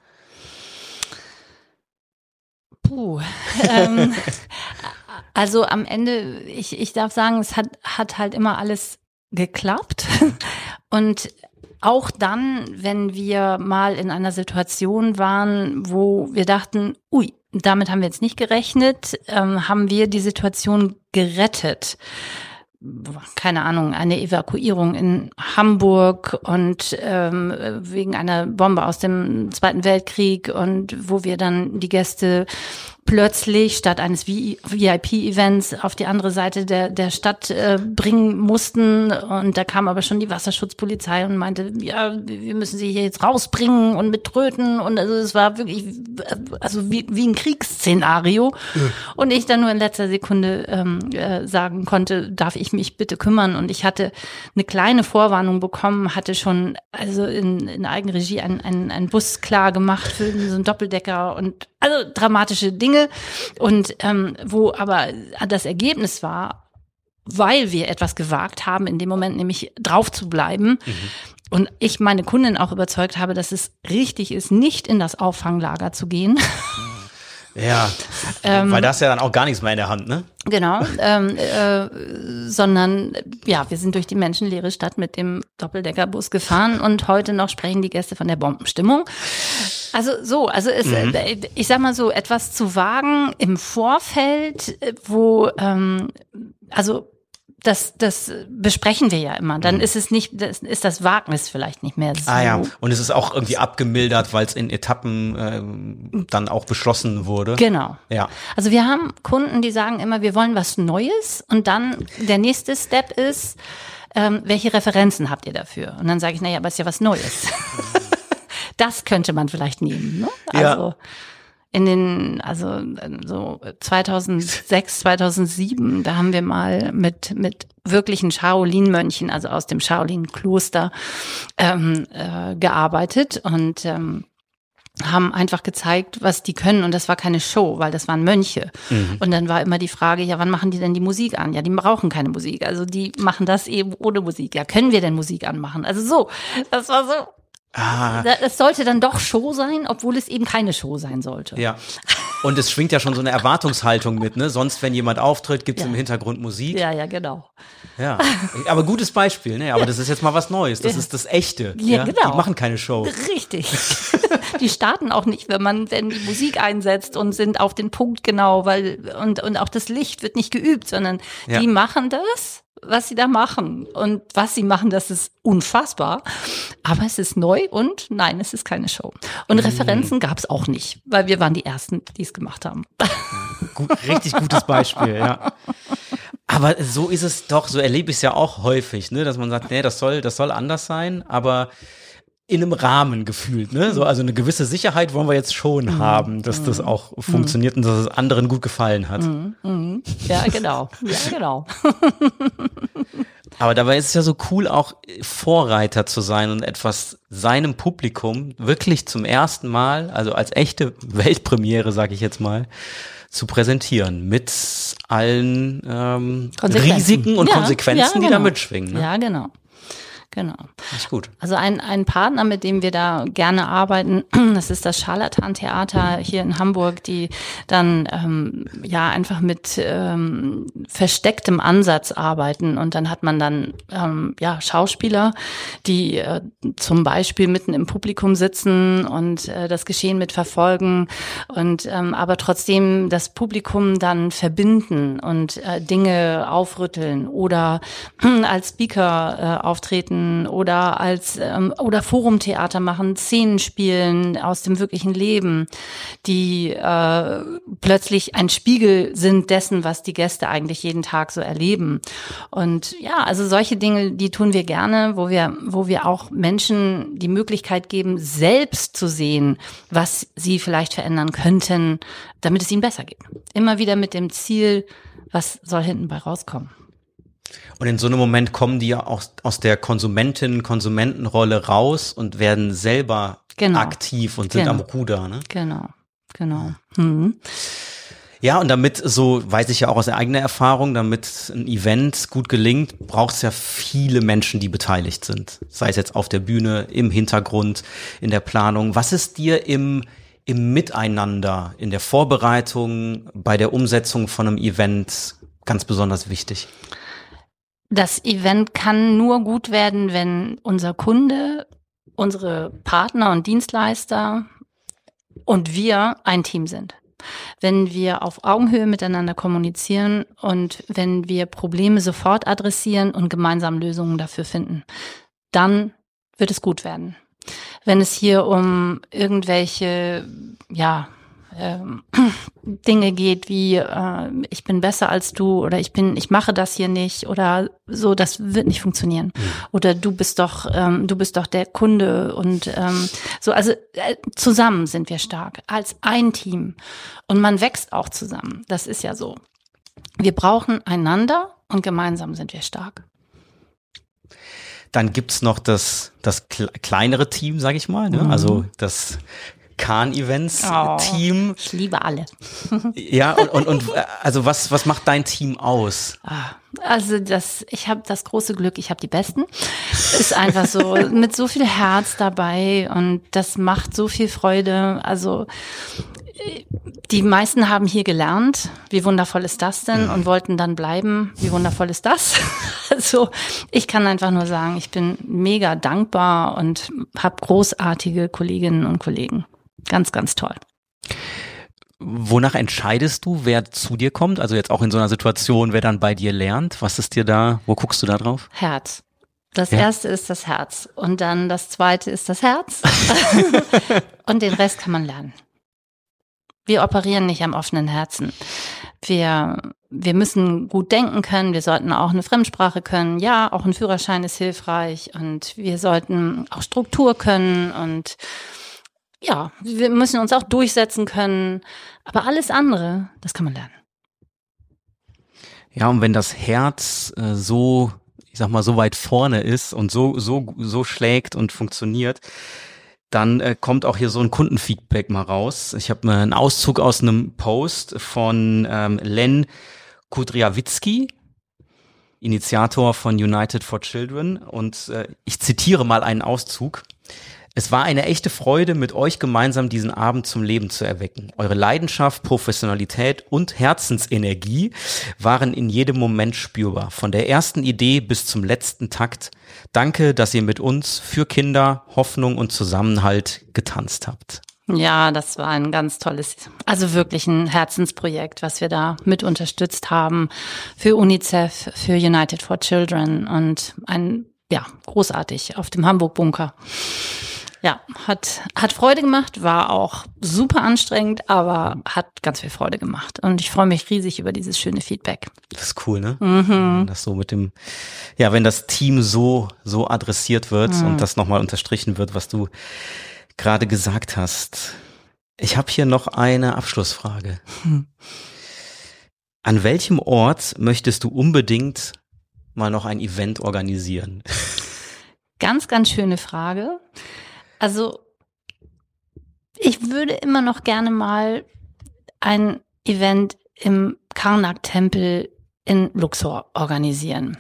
Also am Ende, ich darf sagen, es hat halt immer alles geklappt. Und auch dann, wenn wir mal in einer Situation waren, wo wir dachten, damit haben wir jetzt nicht gerechnet, haben wir die Situation gerettet. keine Ahnung, eine Evakuierung in Hamburg und wegen einer Bombe aus dem Zweiten Weltkrieg und wo wir dann die Gäste plötzlich statt eines VIP-Events auf die andere Seite der Stadt bringen mussten. Und da kam aber schon die Wasserschutzpolizei und meinte, ja, wir müssen sie hier jetzt rausbringen und mit Tröten. Und also es war wirklich wie ein Kriegsszenario. Und ich dann nur in letzter Sekunde sagen konnte, darf ich mich bitte kümmern? Und ich hatte eine kleine Vorwarnung bekommen, hatte schon also in Eigenregie einen Bus klar gemacht für so einen Doppeldecker und also dramatische Dinge. Und wo aber das Ergebnis war, weil wir etwas gewagt haben, in dem Moment nämlich drauf zu bleiben und ich meine Kundin auch überzeugt habe, dass es richtig ist, nicht in das Auffanglager zu gehen. Ja, weil das ja dann auch gar nichts mehr in der Hand, ne? Genau, sondern ja, wir sind durch die menschenleere Stadt mit dem Doppeldeckerbus gefahren und heute noch sprechen die Gäste von der Bombenstimmung. Ich sag mal so, etwas zu wagen im Vorfeld, wo, das besprechen wir ja immer. Dann ist es nicht, ist das Wagnis vielleicht nicht mehr so. Ah ja, und es ist auch irgendwie abgemildert, weil es in Etappen dann auch beschlossen wurde. Genau. Ja. Also wir haben Kunden, die sagen immer, wir wollen was Neues und dann der nächste Step ist, welche Referenzen habt ihr dafür? Und dann sage ich, naja, aber es ist ja was Neues. Das könnte man vielleicht nehmen, ne? Also so 2006, 2007, da haben wir mal mit wirklichen Shaolin-Mönchen, also aus dem Shaolin-Kloster, gearbeitet und haben einfach gezeigt, was die können und das war keine Show, weil das waren Mönche. Und dann war immer die Frage, ja, wann machen die denn die Musik an? Ja, die brauchen keine Musik, also die machen das eben ohne Musik. Ja, können wir denn Musik anmachen? Also so, das war so. Es sollte dann doch Show sein, obwohl es eben keine Show sein sollte. Ja. Und es schwingt ja schon so eine Erwartungshaltung mit, ne? Sonst, wenn jemand auftritt, gibt's im Hintergrund Musik. Ja, genau. Ja. Aber gutes Beispiel, ne? Aber das ist jetzt mal was Neues. Das ist das Echte. Ja, genau. Die machen keine Show. Richtig. Die starten auch nicht, wenn die Musik einsetzt und sind auf den Punkt genau, und auch das Licht wird nicht geübt, sondern die machen das, was sie da machen. Und was sie machen, das ist unfassbar. Aber es ist neu und nein, es ist keine Show. Und Referenzen gab es auch nicht, weil wir waren die Ersten, die es gemacht haben. Richtig gutes Beispiel, ja. Aber so ist es doch, so erlebe ich es ja auch häufig, ne, dass man sagt, nee, das soll anders sein, aber in einem Rahmen gefühlt, ne? So, also eine gewisse Sicherheit wollen wir jetzt schon haben, dass das auch funktioniert und dass es anderen gut gefallen hat. Ja, genau. Ja, genau. Aber dabei ist es ja so cool, auch Vorreiter zu sein und etwas seinem Publikum wirklich zum ersten Mal, also als echte Weltpremiere, sag ich jetzt mal, zu präsentieren mit allen Risiken und Konsequenzen, die da mitschwingen. Ne? Ja, genau. Genau. Ist gut. Also ein Partner, mit dem wir da gerne arbeiten, das ist das Scharlatan-Theater hier in Hamburg, die dann einfach mit verstecktem Ansatz arbeiten und dann hat man dann Schauspieler, die zum Beispiel mitten im Publikum sitzen und das Geschehen mit verfolgen und aber trotzdem das Publikum dann verbinden und Dinge aufrütteln oder als Speaker auftreten oder oder Forumtheater machen, Szenen spielen aus dem wirklichen Leben, die plötzlich ein Spiegel sind dessen, was die Gäste eigentlich jeden Tag so erleben. Und ja, also solche Dinge, die tun wir gerne, wo wir auch Menschen die Möglichkeit geben, selbst zu sehen, was sie vielleicht verändern könnten, damit es ihnen besser geht. Immer wieder mit dem Ziel, was soll hinten bei rauskommen. Und in so einem Moment kommen die ja auch aus der Konsumentenrolle raus und werden selber aktiv und sind am Ruder, ne? Genau. Ja, und damit, so weiß ich ja auch aus eigener Erfahrung, damit ein Event gut gelingt, braucht es ja viele Menschen, die beteiligt sind. Sei es jetzt auf der Bühne, im Hintergrund, in der Planung. Was ist dir im Miteinander, in der Vorbereitung, bei der Umsetzung von einem Event ganz besonders wichtig? Das Event kann nur gut werden, wenn unser Kunde, unsere Partner und Dienstleister und wir ein Team sind. Wenn wir auf Augenhöhe miteinander kommunizieren und wenn wir Probleme sofort adressieren und gemeinsam Lösungen dafür finden, dann wird es gut werden. Wenn es hier um irgendwelche, Dinge geht wie ich bin besser als du oder ich mache das hier nicht oder so, das wird nicht funktionieren. Oder du bist doch der Kunde und so, also zusammen sind wir stark als ein Team und man wächst auch zusammen. Das ist ja so. Wir brauchen einander und gemeinsam sind wir stark. Dann gibt's noch das kleinere Team, sag ich mal, ne? Also das Kahn-Events-Team. Ich liebe alle. Ja, und also was macht dein Team aus? Also ich habe das große Glück, ich habe die Besten. Ist einfach so, mit so viel Herz dabei und das macht so viel Freude. Also die meisten haben hier gelernt, wie wundervoll ist das denn und wollten dann bleiben. Wie wundervoll ist das? Also ich kann einfach nur sagen, ich bin mega dankbar und habe großartige Kolleginnen und Kollegen. Ganz, ganz toll. Wonach entscheidest du, wer zu dir kommt? Also jetzt auch in so einer Situation, wer dann bei dir lernt? Was ist dir da, wo guckst du da drauf? Herz. Das erste ist das Herz und dann das zweite ist das Herz und den Rest kann man lernen. Wir operieren nicht am offenen Herzen. Wir müssen gut denken können, wir sollten auch eine Fremdsprache können. Ja, auch ein Führerschein ist hilfreich und wir sollten auch Struktur können und ja, wir müssen uns auch durchsetzen können. Aber alles andere, das kann man lernen. Ja, und wenn das Herz so weit vorne ist und so schlägt und funktioniert, dann kommt auch hier so ein Kundenfeedback mal raus. Ich habe einen Auszug aus einem Post von Len Kudrjavitsky, Initiator von United for Children. Und ich zitiere mal einen Auszug. Es war eine echte Freude, mit euch gemeinsam diesen Abend zum Leben zu erwecken. Eure Leidenschaft, Professionalität und Herzensenergie waren in jedem Moment spürbar. Von der ersten Idee bis zum letzten Takt. Danke, dass ihr mit uns für Kinder, Hoffnung und Zusammenhalt getanzt habt. Ja, das war ein ganz tolles, also wirklich ein Herzensprojekt, was wir da mit unterstützt haben für UNICEF, für United for Children und großartig auf dem Hamburg-Bunker. Ja, hat Freude gemacht, war auch super anstrengend, aber hat ganz viel Freude gemacht. Und ich freue mich riesig über dieses schöne Feedback. Das ist cool, ne? Das so mit dem, ja, wenn das Team so adressiert wird und das nochmal unterstrichen wird, was du gerade gesagt hast. Ich habe hier noch eine Abschlussfrage. An welchem Ort möchtest du unbedingt mal noch ein Event organisieren? Ganz, ganz schöne Frage. Also ich würde immer noch gerne mal ein Event im Karnak-Tempel in Luxor organisieren.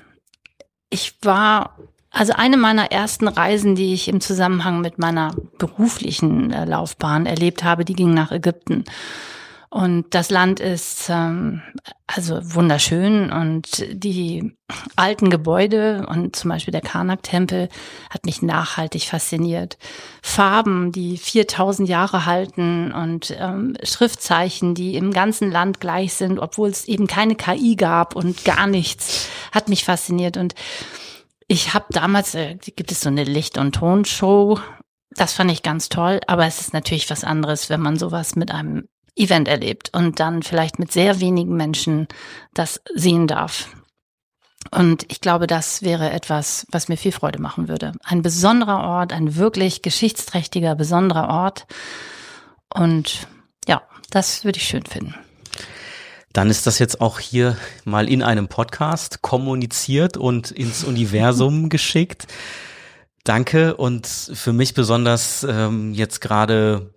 Also eine meiner ersten Reisen, die ich im Zusammenhang mit meiner beruflichen Laufbahn erlebt habe, die ging nach Ägypten. Und das Land ist also wunderschön und die alten Gebäude und zum Beispiel der Karnak-Tempel hat mich nachhaltig fasziniert. Farben, die 4000 Jahre halten und Schriftzeichen, die im ganzen Land gleich sind, obwohl es eben keine KI gab und gar nichts, hat mich fasziniert. Und ich habe damals, gibt es so eine Licht- und Tonshow, das fand ich ganz toll, aber es ist natürlich was anderes, wenn man sowas mit einem Event erlebt und dann vielleicht mit sehr wenigen Menschen das sehen darf. Und ich glaube, das wäre etwas, was mir viel Freude machen würde. Ein besonderer Ort, ein wirklich geschichtsträchtiger, besonderer Ort. Und ja, das würde ich schön finden. Dann ist das jetzt auch hier mal in einem Podcast kommuniziert und ins Universum geschickt. Danke und für mich besonders jetzt gerade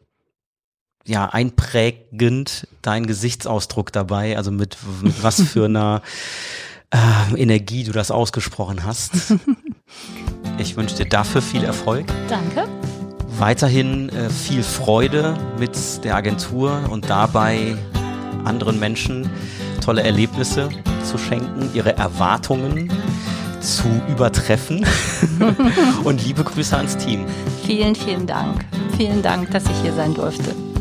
einprägend dein Gesichtsausdruck dabei, also mit was für einer Energie du das ausgesprochen hast. Ich wünsche dir dafür viel Erfolg. Danke. Weiterhin viel Freude mit der Agentur und dabei anderen Menschen tolle Erlebnisse zu schenken, ihre Erwartungen zu übertreffen und liebe Grüße ans Team. Vielen, vielen Dank. Vielen Dank, dass ich hier sein durfte.